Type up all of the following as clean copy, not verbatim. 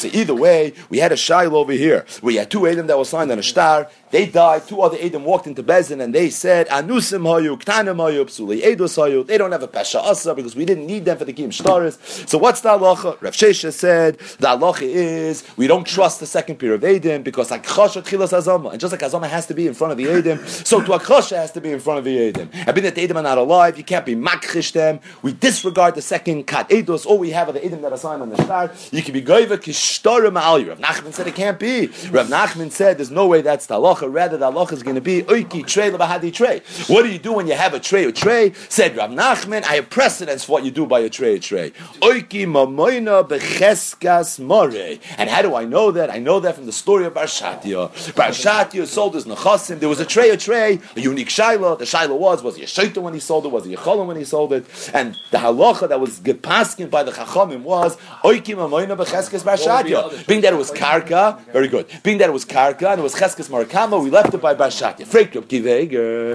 So either way, we had a Shiloh over here. We had 2 Edom that were signed on a star. They died. 2 other Edom walked into Bezin and they said, Anusim hayu, Ktanim hayu, Psuli Eidos hayu. They don't have a Pesha Asa because we didn't need them for the Kiyum Shtaris. So what's the halacha? Rav Shesha said, the halacha is, we don't trust the second pair of Edom because Akchasha Tchilas Azama. And just like Azama has to be in front of the Edom, so to Akchasha has to be in front of the Edom. And being that the Edom are not alive, you can't be makchish them. We disregard the second Kat Eidos. All we have are the Edom that are signed on the star. You can be Goiva Kishtarim Ma'ali. Rav Nachman said it can't be. Rav Nachman said there's no way that's the halacha. Rather, the halacha is going to be Oiki Trey Lebahadi Trey. What do you do when you have a tray or tray? Said Rav Nachman, I have precedence for what you do by a tray or tray. Oiki Mamoina Becheskas More. And how do I know that? I know that from the story of Bar Shatia. Bar Shatia sold his Nechasim. There was a tray, a unique Shiloh. The Shiloh was he a Shaita when he sold it? Was he a Cholam when he sold it? And the halacha that was gepaskin by the Chachamim was Oiki Mamoina Becheskas Bar Shatia. Being that it was Karka, very good. Being that it was Karka and it was Cheskes Marakama, we left it by Bar Shatia. Freik Rab Kiveger.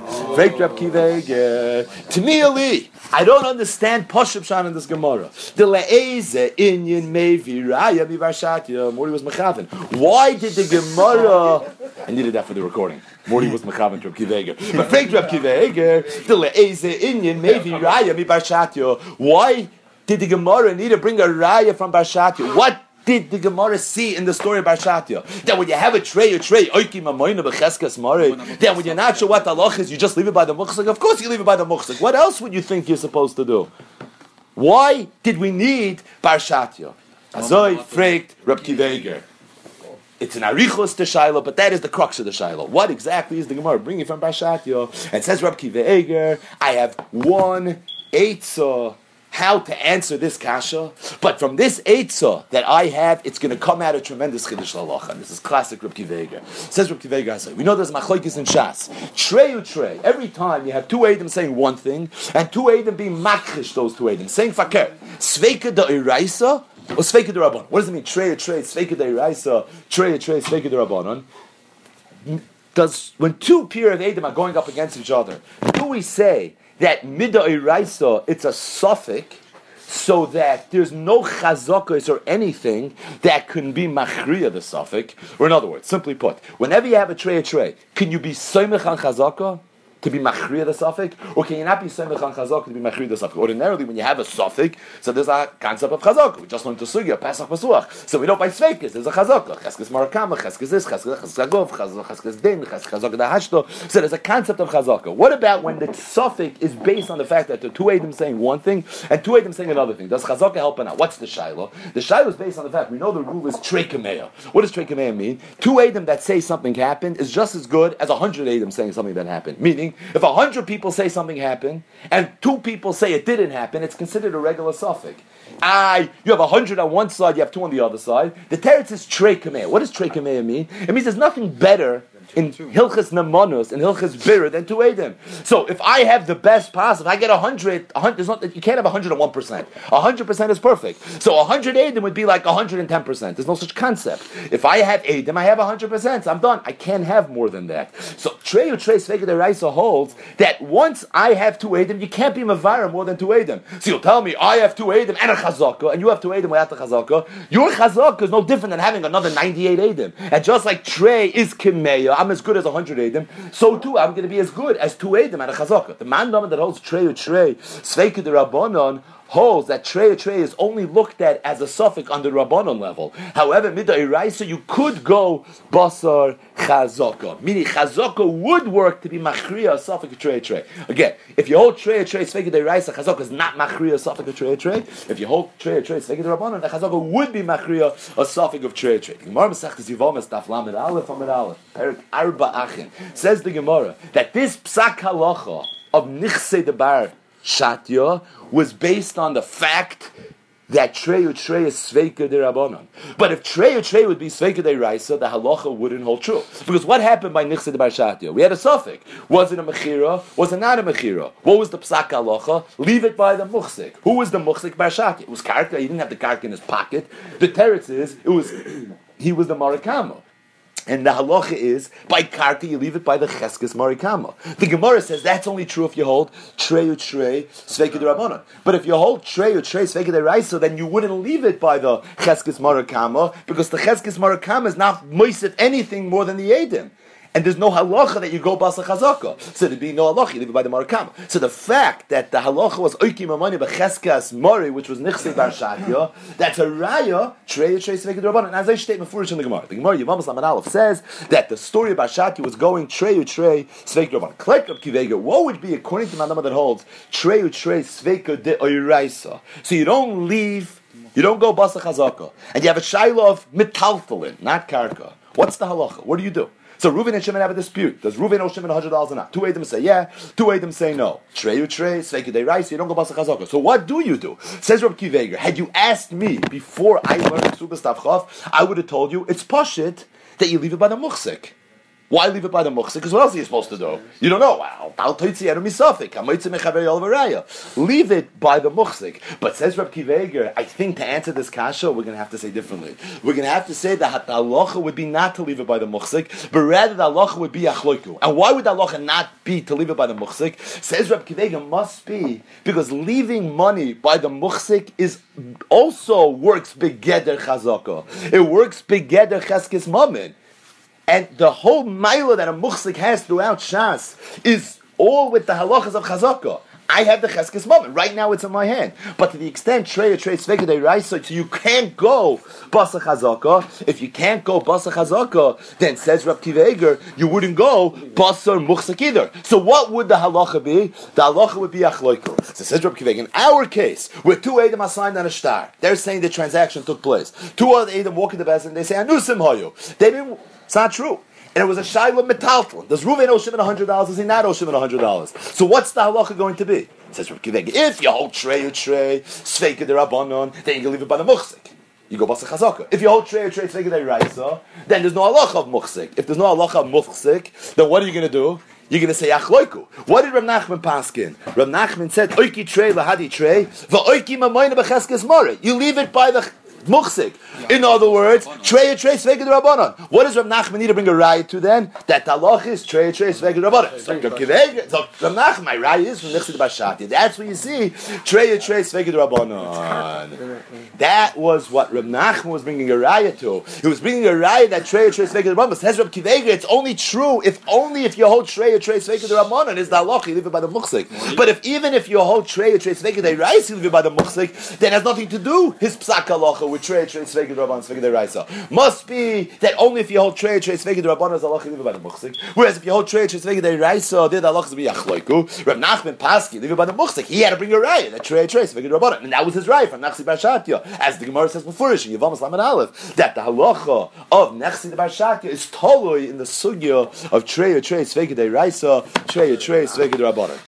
To me, Ali, I don't understand Pashup Shan in this Gemara. The Le'eze Inyan Mevi Raya Mi Bar Shatia. Morty was Mechaven. Why did the Gemara? I needed that for the recording. Morty was Mechaven to Rab Kiveger. But Freik Rab Kiveger. The Le'eze Inyan Mevi Raya Mi Bar Shatia. Why did the Gemara need to bring a Raya from Bar Shatia? What did the Gemara see in the story of Bar Shatia? That when you have a tray, oiki mamoina becheskas mare, that when you're not sure what the halach is, you just leave it by the muchzik? Of course you leave it by the muchzik. What else would you think you're supposed to do? Why did we need Bar Shatia? Azoi freaked Reb Kiveger. It's an arichos to Shiloh, but that is the crux of the Shiloh. What exactly is the Gemara bringing from Bar Shatia? And says Reb Kiveger, I have one eitzah how to answer this kasha, but from this eitzah that I have, it's going to come out a tremendous chiddush halacha. And this is classic Reb Kiveger. Says Reb Kiveger, we know there's machlokes in Shas. Trey. Every time you have 2 Eidim saying one thing, and 2 Eidim being makrish those 2 Eidim, saying fakir, sveika da iraisa, or sveika da rabban. What does it mean? Trey, sveika da iraisa, trey, sveika da rabbanon. When 2 pair of Eidim are going up against each other, do we say that midah iraisa, it's a suffix, so that there's no chazakas or anything that can be machriya the suffix? Or in other words, simply put, whenever you have a tray, can you be soymech on chazaka to be machriya the suffix, or can you not be soymech on chazaka to be machriya the suffix? Ordinarily, when you have a suffix, so there's a concept of chazaka. We just learned to sugya Pesach Pasuach, so we don't buy sveikis. There's a chazaka, cheskes marakama, cheskes this, cheskes agov, cheskes din, chazaka dahashto. So there's a concept of chazaka. What about when the suffix is based on the fact that the 2 Eidim saying one thing and 2 Eidim saying another thing? Does chazaka help or not? What's the shiloh? The shiloh is based on the fact we know the rule is treikameya. What does treikameya mean? 2 Eidim that say something happened is just as good as 100 Eidim saying something that happened. Meaning, if 100 people say something happened and 2 people say it didn't happen, it's considered a regular suffix. You have 100 on one side, you have 2 on the other side. The teretz is trei kameya. What does trei kameya mean? It means there's nothing better in Hilchas Namanus and Hilchas Birah than 2 Eidim. So if I have the best possible, I get 100, you can't have 101%. 100% is perfect. So 100 Eidim would be like 110%. There's no such concept. If I have Eidim, I have 100%. So I'm done. I can't have more than that. So Trei Svega Deraisa holds that once I have 2 Eidim, you can't be Mavara more than 2 Eidim. So you'll tell me, I have 2 Eidim and a Chazaka, and you have 2 Eidim without the Chazaka. Your Chazaka is no different than having another 98 Eidim. And just like Trei is Kimeya, I'm as good as 100 Eidim, so too I'm going to be as good as 2 Eidim and a Chazaka. The mandam that holds Trei Sveika de Rabbanon, holds that Trei is only looked at as a suffix on the Rabbanon level. However, Midah Iraisa, you could go Basar Chazaka. Meaning Chazaka would work to be Machriya a suffix of Trei. Again, if you hold Trei Sveika de Iraisa, Chazaka is not Machriya a suffix of Trei. If you hold Trei Sveika de Rabbanon, the Chazaka would be Machriya a suffix of Trei. Gemara Masechtas Yevamos Daf Lamed Aleph Amud Aleph Perik Arba Achin says the Gemara that this Psak Halacha of Nichse de Bar Shatia was based on the fact that Trei is Sveika de Rabbanon. But if Trei would be Sveika de Raisa, the halacha wouldn't hold true. Because what happened by Nichse de Bar Shatia? We had a suffix. Was it a Mechira? Was it not a Mechira? What was the Psak halacha? Leave it by the Muchsik. Who was the Muchsik Bar Shatia? It was Karka. He didn't have the Karka in his pocket. The teretz is, he was the Marakama. And the halacha is, by karka, you leave it by the cheskes marikama. The Gemara says that's only true if you hold trei u'trei sveika d'Rabbanan. But if you hold trei u'trei sveika d'Raisa, then you wouldn't leave it by the cheskes marikama, because the cheskes marikama is not moisef anything more than the edim. And there's no halacha that you go basa chazaka. So there'd be no halacha, you leave it by the marakama. So the fact that the halacha was oiki mamani b'cheskas mori, which was nichse bar shakya, that's a raya, trei svekid rabbanan. And as I state before in the Gemara, Yevamos Laman Aleph says that the story of bar shakya was going trei svekid rabbanan. Klek Rab Kivega, what would be, according to Manama that holds, trei svekid de oiraisa? So you don't go basa chazaka. And you have a shayla of metaltalin, not karka. What's the halacha? What do you do? So Reuven and Shimon have a dispute. Does Reuven owe Shimon $100 or not? Two Edom say yeah, two Edom say no. Trei, Sveika de rice, you don't go basa chazaka. So what do you do? Says Reb Kiveger, had you asked me before I learned Ksubas Tavchav, I would have told you it's pashit that you leave it by the muchsik. Why leave it by the muchsik? Because what else are you supposed to do? You don't know. Leave it by the muchsik. But says Reb Kiveger, I think to answer this kasha, we're going to have to say differently. We're going to have to say that the halacha would be not to leave it by the muchsik, but rather the halacha would be achloiku. And why would the halacha not be to leave it by the muchsik? Says Reb Kiveger, must be because leaving money by the muchsik is also works begeder chazaka. It works begeder cheskes mammon. And the whole maila that a muchsik has throughout Shas is all with the halachas of chazaka. I have the cheskes moment. Right now it's in my hand. But to the extent trei sveka de raisa, so you can't go basa chazaka. If you can't go basa chazaka, then says Reb Kiveger, you wouldn't go basa muchsik either. So what would the halacha be? The halacha would be achloiku. So says Reb Kiveger, in our case, where two Edom are signed on a star, they're saying the transaction took place. Two other Edom walk in the basket and they say, anusim hayu. They didn't. It's not true. And it was a shayla metaltal. Does Reuven owe Shimon $100? Does he not owe Shimon $100? So what's the halacha going to be? It says Reb Kiveger, if you hold trei, sveika de rabbanon, then you can leave it by the muchsik. You go basa chazaka. If you hold trei, sveika de raisa, then there's no halacha of muchsik. If there's no halacha of muchsik, then what are you going to do? You're going to say achloiku. What did Reb Nachman paskin? Reb Nachman said, oiki trei lahadi trei, va'oiki mamayna b'cheskes more. You leave it by the muchsik. In other words, trei sveka de rabbanon. What does Reb Nachman need to bring a raya to then? That the halach is trei sveka de rabbanon. So Reb Nachman, my raya is from Nichse Bashati. That's what you see. Trei sveka de rabbanon. That was what Reb Nachman was bringing a raya to. He was bringing a raya that trei sveka de rabbanon. Says Reb Kiveger, it's only true if you hold trei sveka de rabbanon is the halach. You leave it by the muchsik. But even if you hold trei sveka de rice, you leave it by the muchsik. Then it has nothing to do his psak halacha with trei sveka de rabbanon sveka de raisa. Must be that only if you hold trei sveka de rabbanon is the halacha leave it by the muchsik. Whereas if you hold trei sveka de raisa, then the halacha is be achloiku. Reb Nachman paski leave it by the muchsik. He had to bring a raya that trei sveka de rabbanon, and that was his raya from Nachsi bar Shatya, as the Gemara says before in Yevamos Laman Aleph, that the halacha of Nachsi bar Shatya is totally in the sugya of trei sveka de raisa, trei sveka de rabbanon.